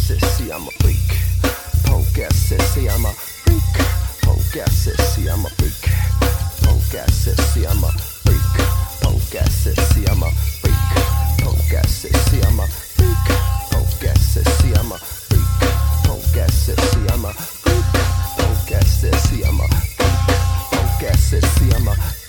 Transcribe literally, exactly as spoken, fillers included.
sissy, I'm a freak. Punk ass sissy, I'm a freak. Punk ass sissy, I'm a freak. Punk ass sissy, I'm a freak. Punk ass sissy, I'm a freak. Punk ass sissy, I'm a freak. Punk ass sissy, I'm a freak. Punk ass sissy, I'm a freak. Punk ass sissy, I'm a freak. Punk ass sissy, I'm a